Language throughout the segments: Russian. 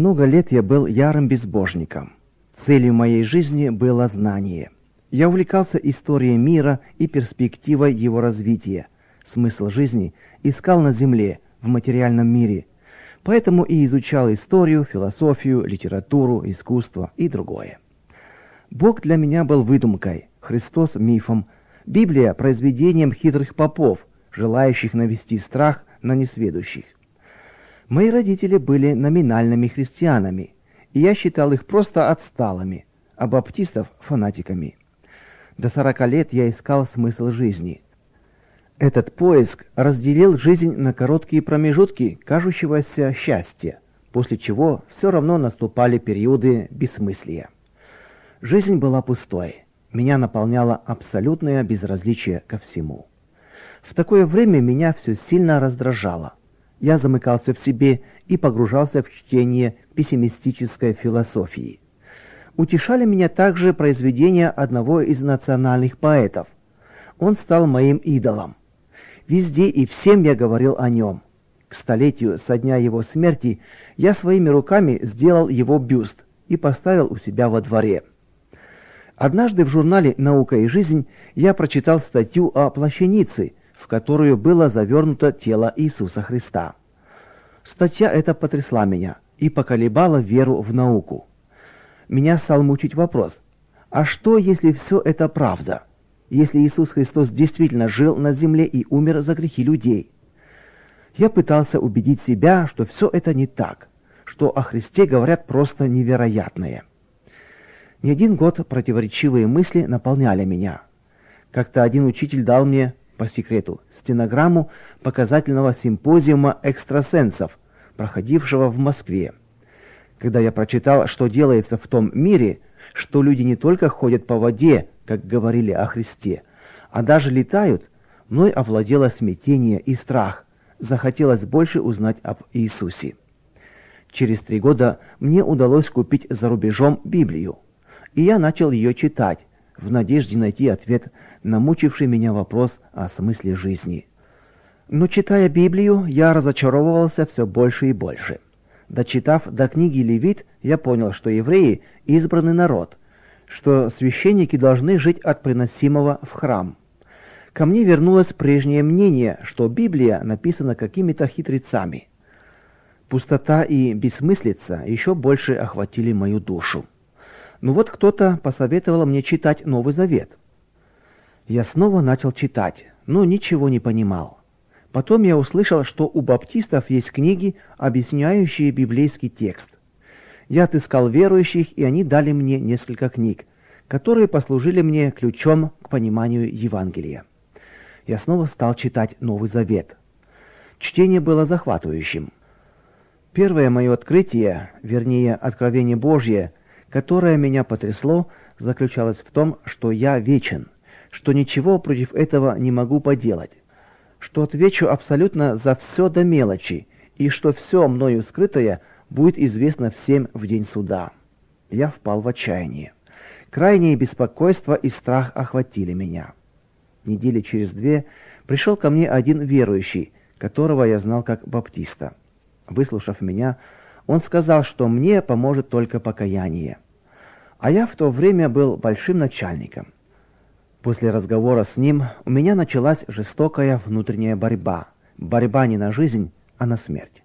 Много лет я был ярым безбожником. Целью моей жизни было знание. Я увлекался историей мира и перспективой его развития. Смысл жизни искал на земле, в материальном мире. Поэтому и изучал историю, философию, литературу, искусство и другое. Бог для меня был выдумкой, Христос – мифом, Библия – произведением хитрых попов, желающих навести страх на несведущих. Мои родители были номинальными христианами, и я считал их просто отсталыми, а баптистов – фанатиками. До 40 лет я искал смысл жизни. Этот поиск разделил жизнь на короткие промежутки кажущегося счастья, после чего все равно наступали периоды бессмыслия. Жизнь была пустой, меня наполняло абсолютное безразличие ко всему. В такое время меня все сильно раздражало. Я замыкался в себе и погружался в чтение пессимистической философии. Утешали меня также произведения одного из национальных поэтов. Он стал моим идолом. Везде и всем я говорил о нем. К столетию со дня его смерти я своими руками сделал его бюст и поставил у себя во дворе. Однажды в журнале «Наука и жизнь» я прочитал статью о плащанице, в которую было завернуто тело Иисуса Христа. Статья эта потрясла меня и поколебала веру в науку. Меня стал мучить вопрос: а что, если все это правда? Если Иисус Христос действительно жил на земле и умер за грехи людей? Я пытался убедить себя, что все это не так, что о Христе говорят просто невероятное. Не один год противоречивые мысли наполняли меня. Как-то один учитель дал мне, по секрету, стенограмму показательного симпозиума экстрасенсов, проходившего в Москве. Когда я прочитал, что делается в том мире, что люди не только ходят по воде, как говорили о Христе, а даже летают, мной овладело смятение и страх. Захотелось больше узнать об Иисусе. Через 3 года мне удалось купить за рубежом Библию, и я начал ее читать, в надежде найти ответ на мучивший меня вопрос о смысле жизни. Но, читая Библию, я разочаровывался все больше и больше. Дочитав до книги Левит, я понял, что евреи – избранный народ, что священники должны жить от приносимого в храм. Ко мне вернулось прежнее мнение, что Библия написана какими-то хитрецами. Пустота и бессмыслица еще больше охватили мою душу. Но вот кто-то посоветовал мне читать Новый Завет. Я снова начал читать, но ничего не понимал. Потом я услышал, что у баптистов есть книги, объясняющие библейский текст. Я отыскал верующих, и они дали мне несколько книг, которые послужили мне ключом к пониманию Евангелия. Я снова стал читать Новый Завет. Чтение было захватывающим. Первое мое открытие, вернее, откровение Божье, которое меня потрясло, заключалось в том, что я вечен, что ничего против этого не могу поделать, что отвечу абсолютно за все до мелочи, и что все мною скрытое будет известно всем в день суда. Я впал в отчаяние. Крайнее беспокойство и страх охватили меня. Недели через 2 пришел ко мне один верующий, которого я знал как баптиста. Выслушав меня, он сказал, что мне поможет только покаяние. А я в то время был большим начальником. После разговора с ним у меня началась жестокая внутренняя борьба. Борьба не на жизнь, а на смерть.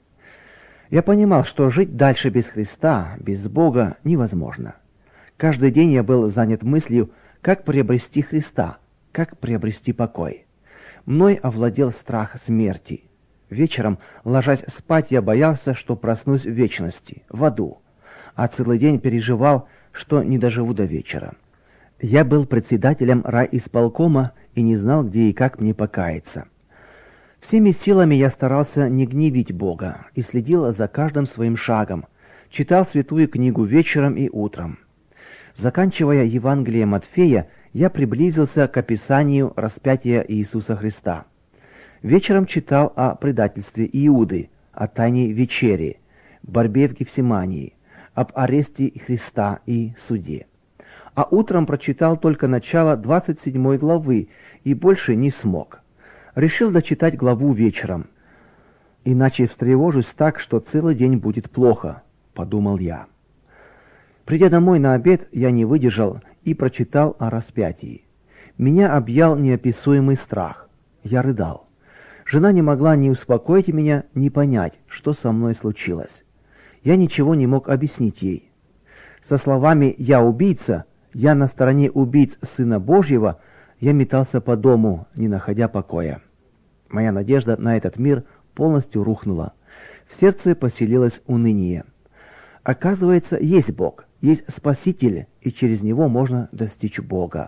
Я понимал, что жить дальше без Христа, без Бога невозможно. Каждый день я был занят мыслью, как приобрести Христа, как приобрести покой. Мной овладел страх смерти. Вечером, ложась спать, я боялся, что проснусь в вечности, в аду, а целый день переживал, что не доживу до вечера. Я был председателем райисполкома и не знал, где и как мне покаяться. Всеми силами я старался не гневить Бога и следил за каждым своим шагом, читал святую книгу вечером и утром. Заканчивая Евангелие Матфея, я приблизился к описанию распятия Иисуса Христа. Вечером читал о предательстве Иуды, о тайне вечери, борьбе в Гефсимании, об аресте Христа и суде. А утром прочитал только начало 27 главы и больше не смог. Решил дочитать главу вечером, иначе встревожусь так, что целый день будет плохо. подумал я. Придя домой на обед, я не выдержал и прочитал о распятии. Меня объял неописуемый страх. Я рыдал. Жена не могла ни успокоить меня, ни понять, что со мной случилось. Я ничего не мог объяснить ей. Со словами «я убийца», «я на стороне убийц Сына Божьего», я метался по дому, не находя покоя. Моя надежда на этот мир полностью рухнула. В сердце поселилось уныние. Оказывается, есть Бог, есть Спаситель, и через Него можно достичь Бога.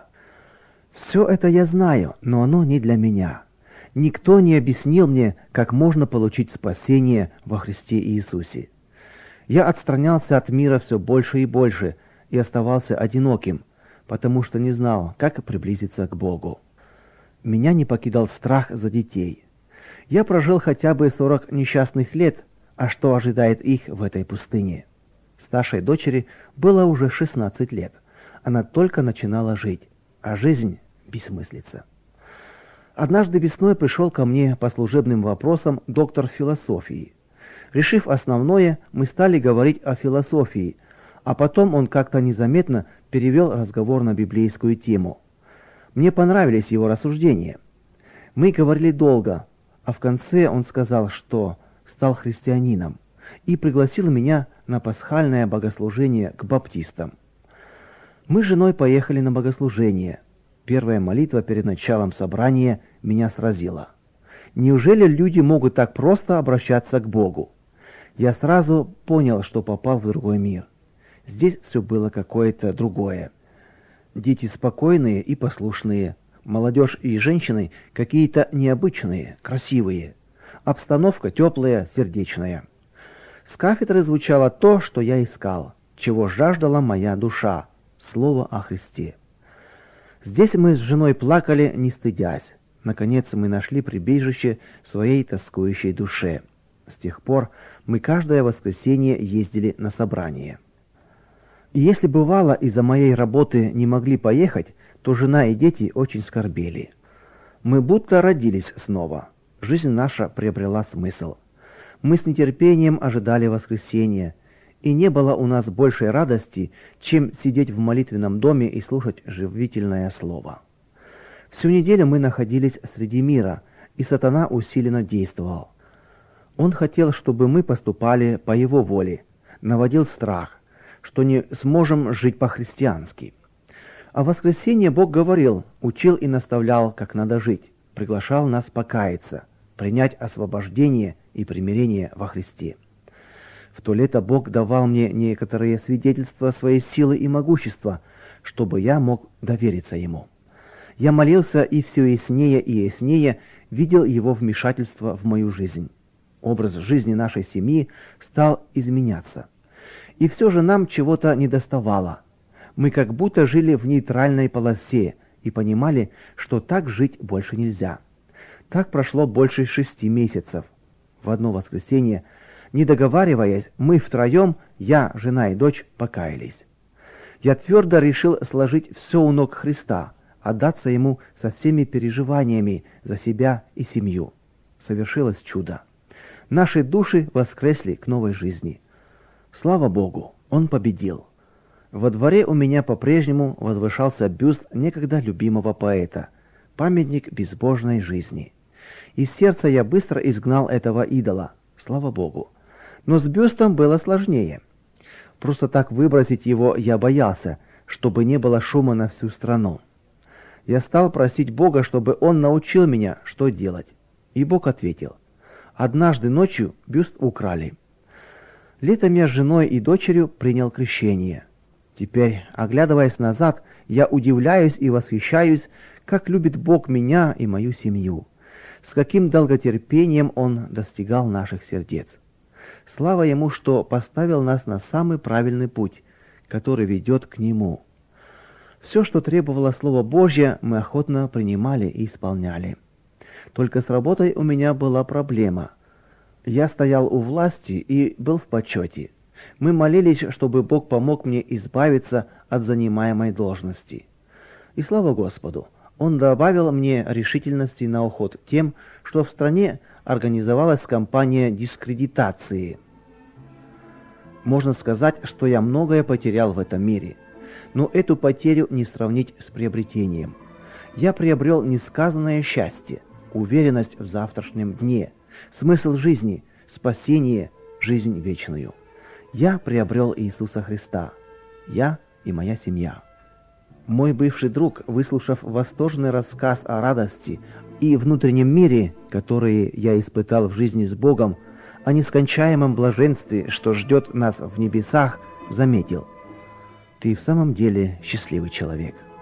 Все это я знаю, но оно не для меня. Никто не объяснил мне, как можно получить спасение во Христе Иисусе. Я отстранялся от мира все больше и больше и оставался одиноким, потому что не знал, как приблизиться к Богу. Меня не покидал страх за детей. Я прожил хотя бы 40 несчастных лет, а что ожидает их в этой пустыне? Старшей дочери было уже 16 лет. Она только начинала жить, а жизнь – бессмыслица. Однажды весной пришел ко мне по служебным вопросам доктор философии. Решив основное, мы стали говорить о философии, а потом он как-то незаметно перевел разговор на библейскую тему. Мне понравились его рассуждения. Мы говорили долго, а в конце он сказал, что стал христианином, и пригласил меня на пасхальное богослужение к баптистам. Мы с женой поехали на богослужение. Первая молитва перед началом собрания меня сразила. Неужели люди могут так просто обращаться к Богу? Я сразу понял, что попал в другой мир. Здесь все было какое-то другое. Дети спокойные и послушные, молодежь и женщины какие-то необычные, красивые. Обстановка теплая, сердечная. С кафедры звучало то, что я искал, чего жаждала моя душа, слово о Христе. Здесь мы с женой плакали, не стыдясь. Наконец мы нашли прибежище своей тоскующей душе. С тех пор мы каждое воскресенье ездили на собрание. И если бывало из-за моей работы не могли поехать, то жена и дети очень скорбели. Мы будто родились снова. Жизнь наша приобрела смысл. Мы с нетерпением ожидали воскресенья, и не было у нас большей радости, чем сидеть в молитвенном доме и слушать живительное слово. Всю неделю мы находились среди мира, и сатана усиленно действовал. Он хотел, чтобы мы поступали по его воле, наводил страх, что не сможем жить по-христиански. А в воскресенье Бог говорил, учил и наставлял, как надо жить, приглашал нас покаяться, принять освобождение и примирение во Христе. В то лето Бог давал мне некоторые свидетельства своей силы и могущества, чтобы я мог довериться Ему. Я молился и все яснее и яснее видел Его вмешательство в мою жизнь. Образ жизни нашей семьи стал изменяться. И все же нам чего-то недоставало. Мы как будто жили в нейтральной полосе и понимали, что так жить больше нельзя. Так прошло больше 6 месяцев. В одно воскресенье, не договариваясь, мы втроем, я, жена и дочь, покаялись. Я твердо решил сложить все у ног Христа, отдаться Ему со всеми переживаниями за себя и семью. Совершилось чудо. Наши души воскресли к новой жизни. Слава Богу, Он победил. Во дворе у меня по-прежнему возвышался бюст некогда любимого поэта, памятник безбожной жизни. Из сердца я быстро изгнал этого идола, слава Богу. Но с бюстом было сложнее. Просто так выбросить его я боялся, чтобы не было шума на всю страну. Я стал просить Бога, чтобы Он научил меня, что делать. И Бог ответил. Однажды ночью бюст украли. Летом я с женой и дочерью принял крещение. Теперь, оглядываясь назад, я удивляюсь и восхищаюсь, как любит Бог меня и мою семью, с каким долготерпением Он достигал наших сердец. Слава Ему, что поставил нас на самый правильный путь, который ведет к Нему. Все, что требовало Слово Божье, мы охотно принимали и исполняли. Только с работой у меня была проблема. Я стоял у власти и был в почете. Мы молились, чтобы Бог помог мне избавиться от занимаемой должности. И слава Господу, Он добавил мне решительности на уход тем, что в стране организовалась кампания дискредитации. Можно сказать, что я многое потерял в этом мире. Но эту потерю не сравнить с приобретением. Я приобрел несказанное счастье, уверенность в завтрашнем дне, смысл жизни, спасение, жизнь вечную. Я приобрел Иисуса Христа. Я и моя семья. Мой бывший друг, выслушав восторженный рассказ о радости и внутреннем мире, которые я испытал в жизни с Богом, о нескончаемом блаженстве, что ждет нас в небесах, заметил: «Ты в самом деле счастливый человек».